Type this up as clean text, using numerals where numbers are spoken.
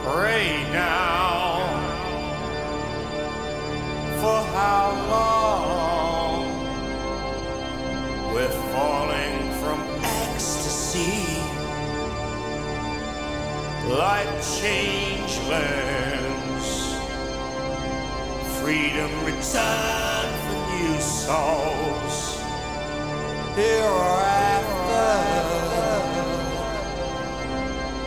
Pray now, for how long we're falling from ecstasy like changelings. Freedom return for new song.